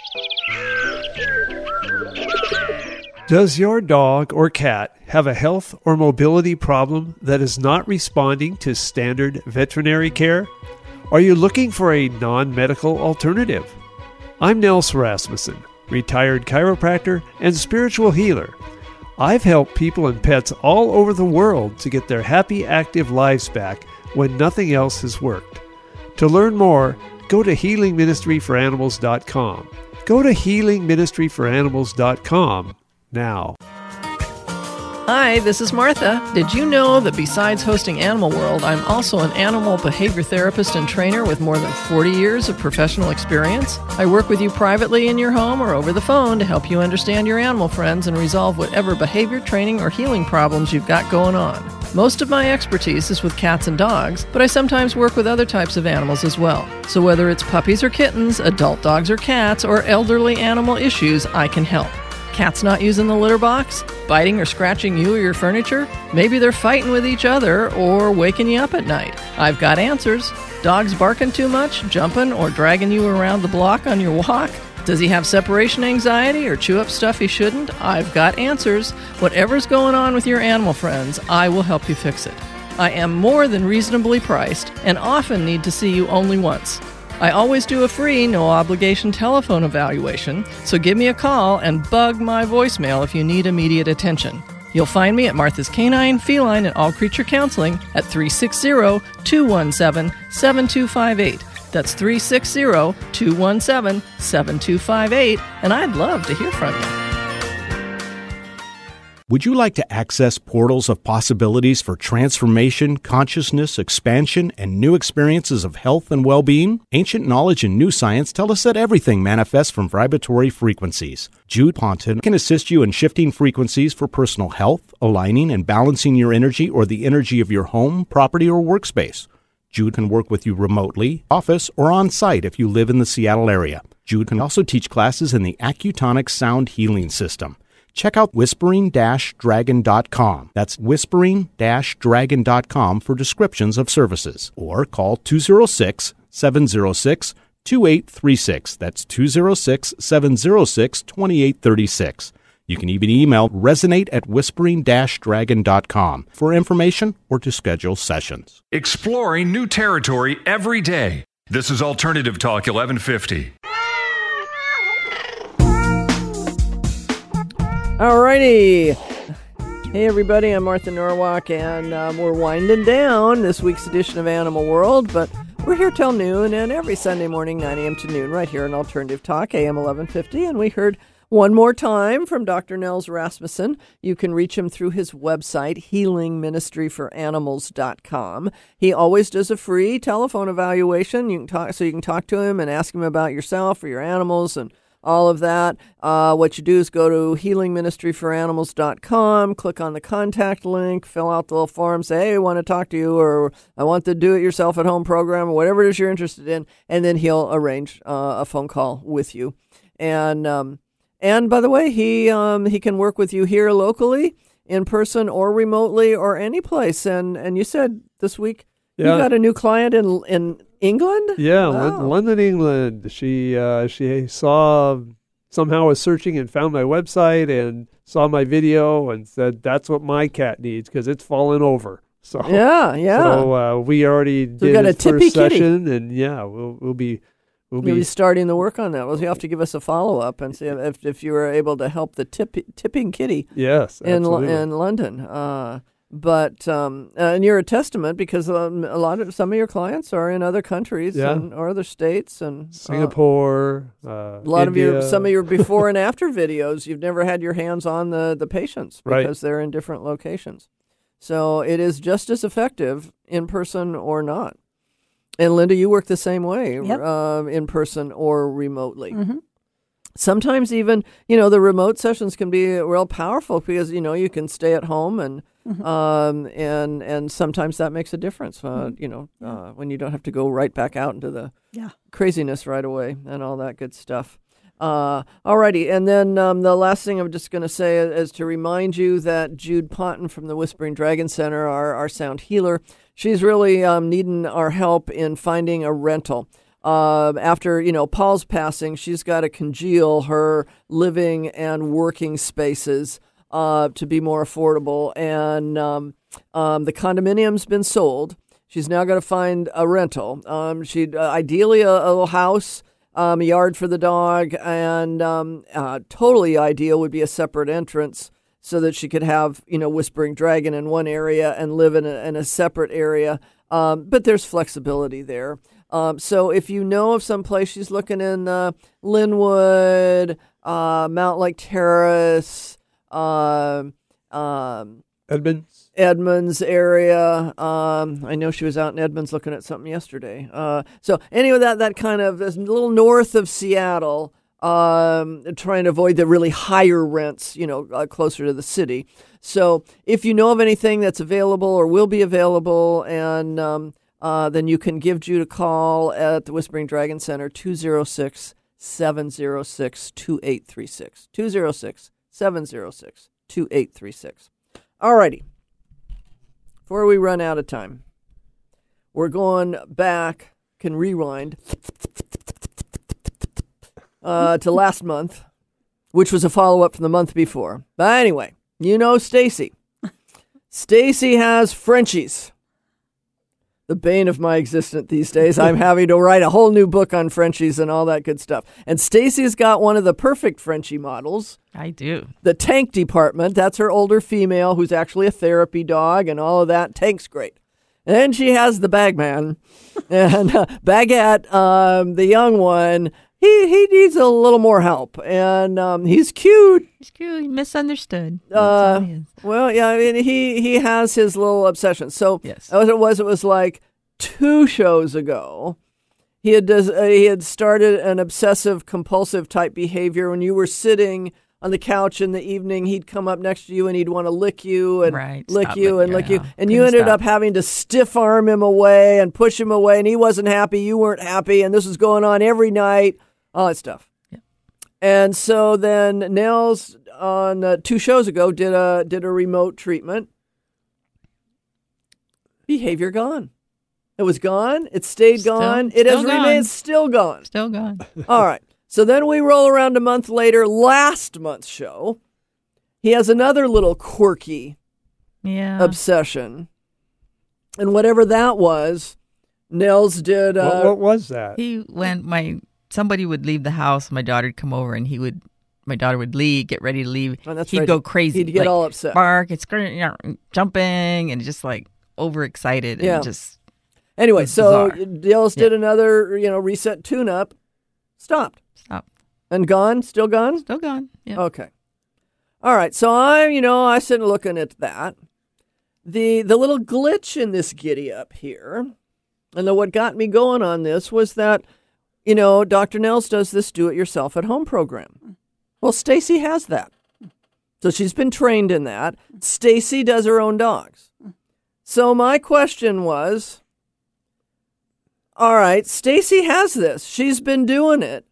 Does your dog or cat have a health or mobility problem that is not responding to standard veterinary care? Are you looking for a non-medical alternative? I'm Nels Rasmussen, retired chiropractor and spiritual healer. I've helped people and pets all over the world to get their happy, active lives back when nothing else has worked. To learn more, go to healing ministry for animals dot com. Go to healing ministry for animals dot com now.
Hi, this is Martha. Did you know that besides hosting Animal World, I'm also an animal behavior therapist and trainer with more than forty years of professional experience? I work with you privately in your home or over the phone to help you understand your animal friends and resolve whatever behavior training or healing problems you've got going on. Most of my expertise is with cats and dogs, but I sometimes work with other types of animals as well. So whether it's puppies or kittens, adult dogs or cats, or elderly animal issues, I can help. Cats not using the litter box? Biting or scratching you or your furniture? Maybe they're fighting with each other or waking you up at night. I've got answers. Dogs barking too much, jumping, or dragging you around the block on your walk? Does he have separation anxiety or chew up stuff he shouldn't? I've got answers. Whatever's going on with your animal friends, I will help you fix it. I am more than reasonably priced and often need to see you only once. I always do a free, no-obligation telephone evaluation, so give me a call and bug my voicemail if you need immediate attention. You'll find me at Martha's Canine, Feline, and All Creature Counseling at three six zero, two one seven, seven two five eight. That's three six zero, two one seven, seven two five eight, and I'd love to hear from you.
Would you like to access portals of possibilities for transformation, consciousness, expansion, and new experiences of health and well-being? Ancient knowledge and new science tell us that everything manifests from vibratory frequencies. Jude Ponton can assist you in shifting frequencies for personal health, aligning and balancing your energy or the energy of your home, property, or workspace. Jude can work with you remotely, office, or on-site if you live in the Seattle area. Jude can also teach classes in the Accutonic Sound Healing System. Check out whispering dash dragon dot com. That's whispering dash dragon dot com for descriptions of services. Or call two oh six, seven oh six, two eight three six. That's two oh six, seven oh six, two eight three six. You can even email resonate at whispering dash dragon dot com for information or to schedule sessions.
Exploring new territory every day. This is Alternative Talk eleven fifty.
Alrighty. Hey everybody, I'm Martha Norwalk, and um, we're winding down this week's edition of Animal World, but we're here till noon, and every Sunday morning, nine a.m. to noon, right here on Alternative Talk, A M eleven fifty, and we heard one more time from Doctor Nels Rasmussen. You can reach him through his website, healing ministry for animals dot com. He always does a free telephone evaluation. You can talk, so you can talk to him and ask him about yourself or your animals and all of that. Uh, what you do is go to healing ministry for animals dot com, click on the contact link, fill out the little form, say, hey, I want to talk to you, or I want the do-it-yourself-at-home program, or whatever it is you're interested in, and then he'll arrange uh, a phone call with you. And um, and by the way, he um, he can work with you here locally, in person, or remotely, or any place. And and you said this week
yeah.
you got a new client in in England?
Yeah,
wow.
L- London, England. She uh, she saw, somehow was searching and found my website and saw my video and said, that's what my cat needs because it's fallen over. So
yeah, yeah.
So uh, we already
so
did
we got
his
a tippy
first
kitty.
session, and yeah, we'll we'll be we'll
You'll
be,
be starting the work on that. Well, you have to give us a follow up and see if if you were able to help the tip, tipping kitty.
Yes,
in
absolutely.
in London. Uh, But um, uh, and you're a testament because um, a lot of some of your clients are in other countries
Yeah.
and, or other states and
Singapore.
Uh,
uh,
a lot
India.
of your some of your before and after videos, you've never had your hands on the the patients because
Right.
they're in different locations. So it is just as effective in person or not. And Linda, you work the same way,
Yep.
uh, in person or remotely.
Mm-hmm.
Sometimes even, you know, the remote sessions can be real powerful because, you know, you can stay at home and
Mm-hmm.
um, and and sometimes that makes a difference, uh,
Mm-hmm.
you know, uh, when you don't have to go right back out into the
Yeah.
craziness right away and all that good stuff. Uh, alrighty, and then um, the last thing I'm just going to say is to remind you that Jude Ponton from the Whispering Dragon Center, our, our sound healer, she's really um, needing our help in finding a rental. uh, after, you know, Paul's passing, she's got to congeal her living and working spaces uh, to be more affordable. And um, um, the condominium's been sold. She's now got to find a rental. Um, she'd uh, ideally a, a little house, um, a yard for the dog, and um, uh, totally ideal would be a separate entrance so that she could have, you know, Whispering Dragon in one area and live in a, in a separate area. Um, but there's flexibility there. Um, so if you know of some place, she's looking in uh, Linwood, uh, Mount Lake Terrace, uh, um,
Edmonds.
Edmonds area. Um, I know she was out in Edmonds looking at something yesterday. Uh, so anyway, that that kind of is a little north of Seattle, um, trying to avoid the really higher rents, you know, uh, closer to the city. So if you know of anything that's available or will be available, and um, uh, then you can give Jude a call at the Whispering Dragon Center, two oh six, seven oh six, two eight three six. two oh six, seven oh six, two eight three six. All righty. Before we run out of time, we're going back, can rewind, uh, to last month, which was a follow-up from the month before. But anyway, you know Stacy. Stacy has Frenchies. The bane of my existence these days. I'm having to write a whole new book on Frenchies and all that good stuff. And Stacy's got one of the perfect Frenchie models.
I do.
The Tank department. That's her older female who's actually a therapy dog and all of that. Tank's great. And then she has the Bagman. And uh, Baguette, um, the young one, he, he needs a little more help. And um, he's cute.
He's cute. Misunderstood.
Uh, well, yeah, I mean, he, he has his little obsession. So
yes.
what it was, it was like two shows ago, he had does, uh, he had started an obsessive compulsive type behavior. When you were sitting on the couch in the evening, he'd come up next to you and he'd want to lick you and
right.
lick
Stop
you
it.
and
yeah,
lick you.
yeah.
And
Couldn't
you ended
stop.
up having to stiff arm him away and push him away. And he wasn't happy. You weren't happy. And this was going on every night. All that stuff.
Yeah.
And so then Nels on uh, two shows ago did a did a remote treatment. Behavior gone. It was gone. It stayed
Still-
gone. It
still
has
gone.
remained still gone.
Still gone.
All right. So then we roll around a month later, last month's show. He has another little quirky
Yeah.
obsession. And whatever that was, Nels did. Uh,
what, what was that?
He went, my, somebody would leave the house, my daughter would come over and he would, my daughter would leave, get ready to leave.
Oh, that's
He'd
right.
go crazy.
He'd get
like,
all upset.
Bark, it's you know, jumping and just like overexcited
Yeah.
and just.
Anyway,
It's
so
bizarre.
Nels did another, you know, reset tune-up. Stopped.
Stop.
And gone? Still gone?
Still gone. Yeah.
Okay. All right. So I, you know, I sit looking at that. The the little glitch in this giddy up here, and the, what got me going on this was that, you know, Doctor Nels does this do-it-yourself at home program. Well, Stacy has that. So she's been trained in that. Stacy does her own dogs. So my question was, all right, Stacy has this. She's been doing it.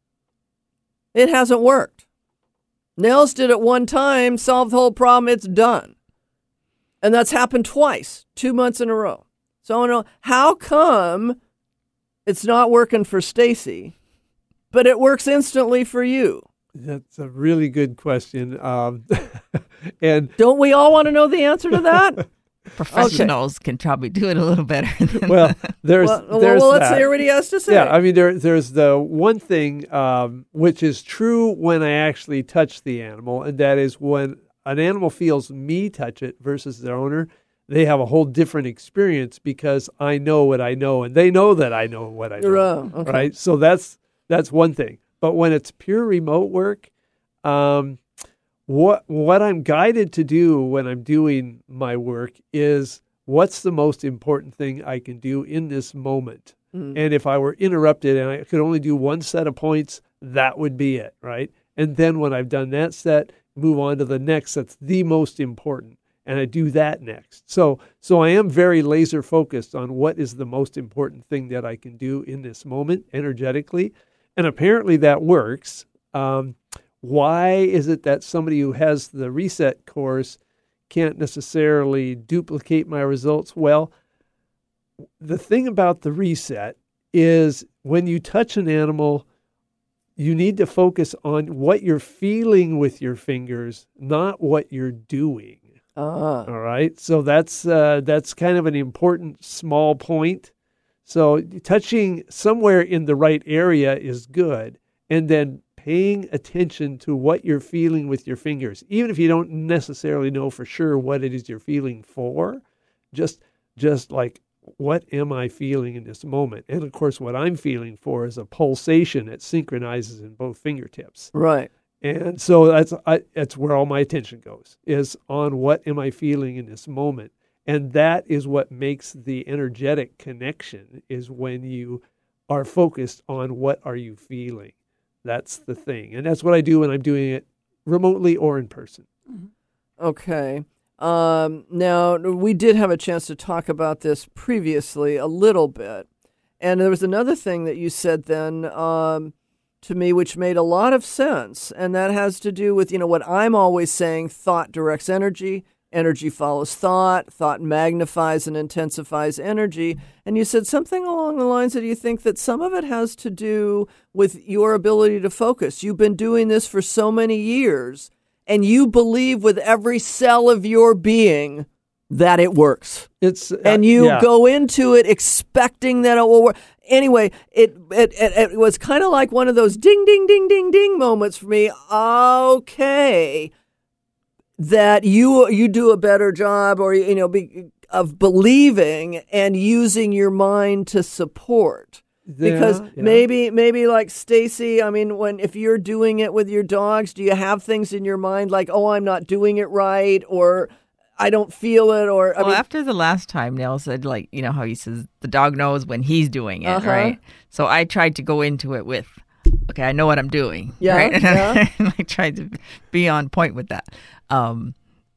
It hasn't worked. Nels did it one time, solved the whole problem, it's done. And that's happened twice, two months in a row. So I want to know, how come it's not working for Stacy, but it works instantly for you?
That's a really good question. Um, and
don't we all want to know the answer to that?
Professionals okay. can probably do it a little better. Than
well, there's
well,
there's
well, let's
that.
hear what he has to say.
Yeah, I mean, there there's the one thing um, which is true when I actually touch the animal, and that is when an animal feels me touch it versus their owner, they have a whole different experience because I know what I know, and they know that I know what I know.
Uh, okay.
Right? So that's that's one thing. But when it's pure remote work, um, what what I'm guided to do when I'm doing my work is what's the most important thing I can do in this moment. Mm. And if I were interrupted and I could only do one set of points, that would be it, right? And then when I've done that set, move on to the next that's the most important. And I do that next. So so I am very laser focused on what is the most important thing that I can do in this moment energetically. And apparently that works. Um, why is it that somebody who has the reset course can't necessarily duplicate my results? Well, the thing about the reset is when you touch an animal, you need to focus on what you're feeling with your fingers, not what you're doing.
Uh-huh.
All right. So that's uh, that's kind of an important small point. So touching somewhere in the right area is good. And then paying attention to what you're feeling with your fingers, even if you don't necessarily know for sure what it is you're feeling for, just just like, what am I feeling in this moment? And of course, what I'm feeling for is a pulsation that synchronizes in both fingertips.
Right.
And so that's I, that's where all my attention goes, is on what am I feeling in this moment. And that is what makes the energetic connection, is when you are focused on what are you feeling. That's the thing. And that's what I do when I'm doing it remotely or in person.
Okay. Um, now, we did have a chance to talk about this previously a little bit. And there was another thing that you said then um, to me, which made a lot of sense. And that has to do with, you know, what I'm always saying, thought directs energy. Energy follows thought. Thought magnifies and intensifies energy. And you said something along the lines that you think that some of it has to do with your ability to focus. You've been doing this for so many years, and you believe with every cell of your being that it works.
It's uh,
and you
yeah.
go into it expecting that it will work. Anyway, it it, it, it was kind of like one of those ding, ding, ding, ding, ding moments for me. Okay. That you you do a better job, or you know, be, of believing and using your mind to support.
Yeah,
Because
yeah.
maybe maybe like Stacy, I mean, when if you're doing it with your dogs, do you have things in your mind like, oh, I'm not doing it right, or I don't feel it, or I
well,
mean,
after the last time, Nell said, like, you know how he says the dog knows when he's doing it,
Uh-huh.
right? So I tried to go into it with, okay, I know what I'm doing,
Yeah,
right? And,
yeah.
I, and I tried to be on point with that. Um,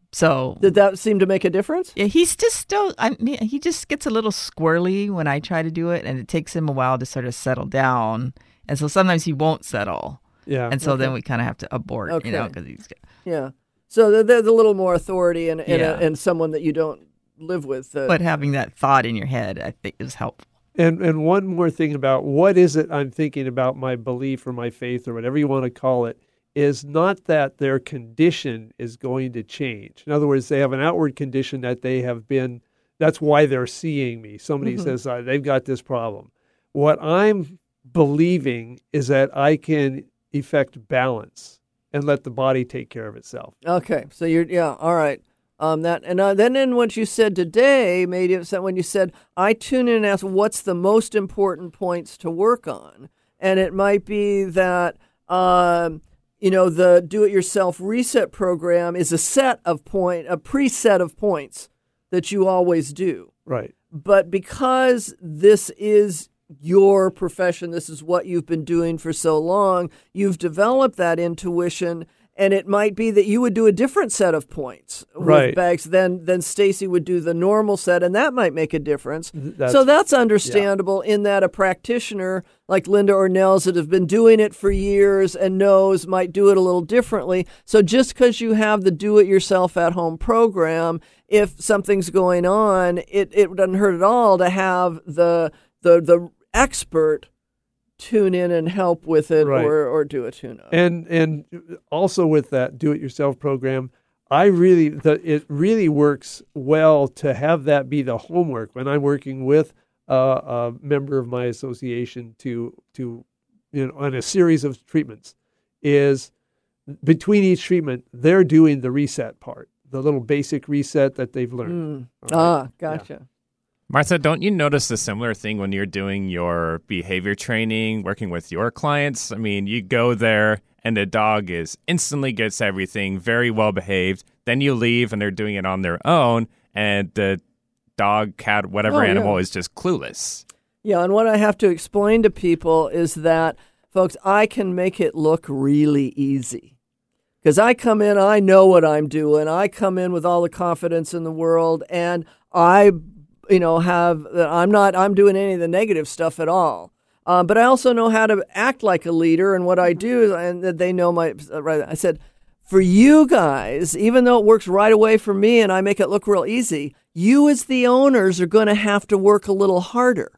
so
did that seem to make a difference?
yeah, he's just still, I mean, he just gets a little squirrely when I try to do it, and it takes him a while to sort of settle down. And so sometimes he won't settle.
Yeah.
And so
Okay.
then we kind of have to abort,
Okay.
you know, because he's,
Yeah. So there- there's a little more authority in in,
Yeah.
a, in someone that you don't live with. Uh,
but having that thought in your head, I think, is helpful.
And and one more thing about what is it I'm thinking about, my belief or my faith or whatever you want to call it, is not that their condition is going to change. In other words, they have an outward condition that they have been, that's why they're seeing me. Somebody
Mhm.
says, uh, they've got this problem. What I'm believing is that I can effect balance and let the body take care of itself.
Okay, so you're yeah, all right. Um, that and uh, then in what you said today made it sound when you said I tune in and ask what's the most important points to work on, and it might be that um, you know the do-it-yourself reset program is a set of point, a preset of points that you always do.
Right.
But because this is your profession, this is what you've been doing for so long, you've developed that intuition, and it might be that you would do a different set of points with
Right.
bags than than Stacy would do the normal set, and that might make a difference.
That's-
so that's understandable in that a practitioner like Linda or Nels that have been doing it for years and knows might do it a little differently. So just because you have the do-it-yourself at-home program, if something's going on, it, it doesn't hurt at all to have the the the expert tune in and help with it,
Right.
or, or do a tune-up.
And and also with that do-it-yourself program, I really the it really works well to have that be the homework when I'm working with a, a member of my association to to you know on a series of treatments. Is between each treatment they're doing the reset part, the little basic reset that they've learned.
Mm.
All right?
Ah, gotcha.
Martha, don't you notice a similar thing when you're doing your behavior training, working with your clients? I mean, you go there and the dog is instantly gets everything, very well behaved. Then you leave and they're doing it on their own, and the dog, cat, whatever
Oh, yeah.
animal is just clueless.
Yeah, and what I have to explain to people is that, folks, I can make it look really easy. Because I come in, I know what I'm doing. I come in with all the confidence in the world, and I, you know, have, I'm not, I'm doing any of the negative stuff at all. Uh, but I also know how to act like a leader, and what I do is, and they know my, I said, for you guys, even though it works right away for me and I make it look real easy, you as the owners are going to have to work a little harder.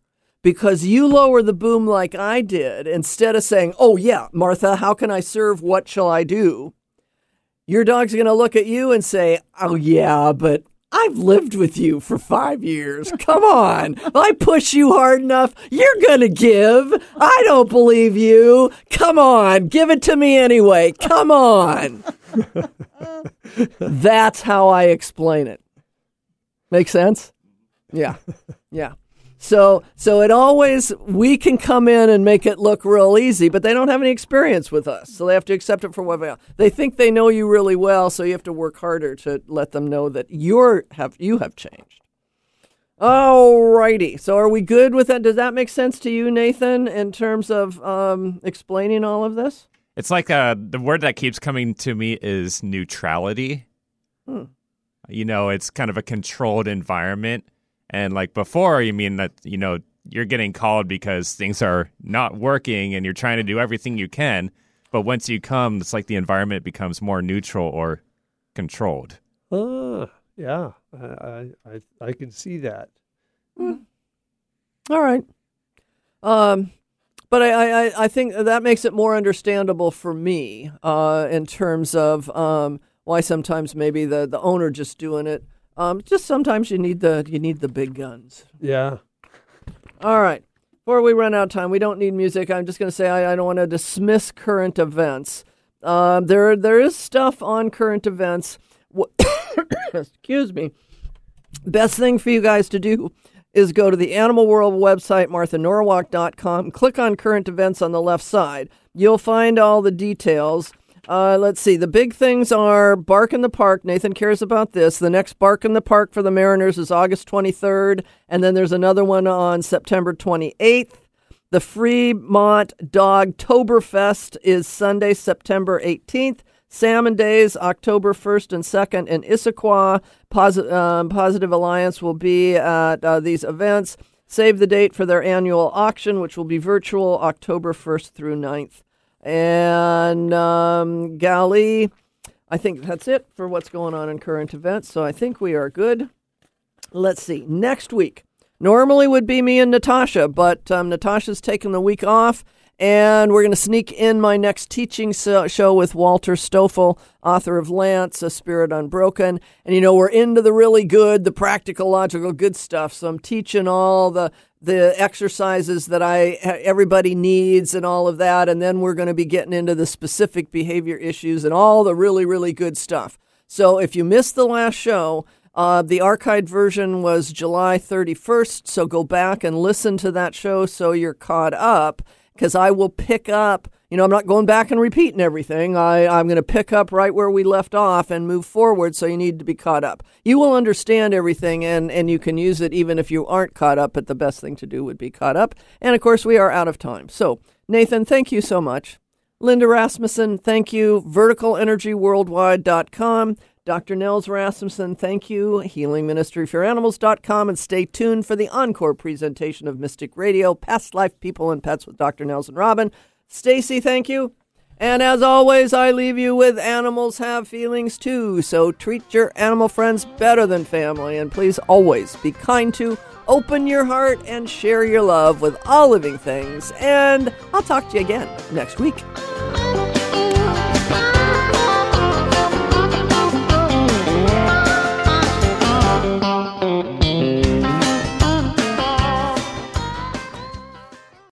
because you lower the boom like I did, instead of saying, oh, yeah, Martha, how can I serve? What shall I do? Your dog's going to look at you and say, oh, yeah, but I've lived with you for five years. Come on. I push you hard enough. You're going to give. I don't believe you. Come on. Give it to me anyway. Come on. That's how I explain it. Make sense? Yeah. Yeah. So so it always, we can come in and make it look real easy, but they don't have any experience with us. So they have to accept it for what they are. They think they know you really well, so you have to work harder to let them know that you're have you have changed. All righty. So are we good with that? Does that make sense to you, Nathan, in terms of um, explaining all of this?
It's like uh, the word that keeps coming to me is neutrality.
Hmm.
You know, it's kind of a controlled environment. And like before, you mean that, you know, you're getting called because things are not working and you're trying to do everything you can. But once you come, it's like the environment becomes more neutral or controlled.
Ah, yeah, I I, I can see that.
Mm. All right. Um, but I, I, I think that makes it more understandable for me uh, in terms of um, why sometimes maybe the, the owner just doing it. Um, just sometimes you need the you need the big guns.
Yeah.
All right. Before we run out of time, we don't need music. I'm just going to say I, I don't want to dismiss current events. Uh, there there is stuff on current events. Excuse me. Best thing for you guys to do is go to the Animal World website, martha norwalk dot com. Click on current events on the left side. You'll find all the details. Uh, let's see. The big things are Bark in the Park. Nathan cares about this. The next Bark in the Park for the Mariners is August twenty-third. And then there's another one on September twenty-eighth. The Fremont Dogtoberfest is Sunday, September eighteenth. Salmon Days, October first and second in Issaquah. Posi- um, Positive Alliance will be at uh, these events. Save the date for their annual auction, which will be virtual October first through ninth. And um, golly, I think that's it for what's going on in current events. So I think we are good. Let's see. Next week, normally would be me and Natasha, but um, Natasha's taking the week off. And we're going to sneak in my next teaching so- show with Walter Stoffel, author of Lance, A Spirit Unbroken. And, you know, we're into the really good, the practical, logical, good stuff. So I'm teaching all the the exercises that I everybody needs and all of that. And then we're going to be getting into the specific behavior issues and all the really, really good stuff. So if you missed the last show, uh, the archived version was July thirty-first. So go back and listen to that show so you're caught up. Because I will pick up, you know, I'm not going back and repeating everything. I, I'm going to pick up right where we left off and move forward, so you need to be caught up. You will understand everything, and, and you can use it even if you aren't caught up, but the best thing to do would be caught up. And, of course, we are out of time. So, Nathan, thank you so much. Linda Rasmussen, thank you. vertical energy worldwide dot com. Doctor Nels Rasmussen, thank you. healing ministry for animals dot com. And stay tuned for the encore presentation of Mystic Radio, Past Life, People, and Pets with Doctor Nels and Robin. Stacy, thank you. And as always, I leave you with animals have feelings too. So treat your animal friends better than family. And please always be kind to, open your heart, and share your love with all living things. And I'll talk to you again next week.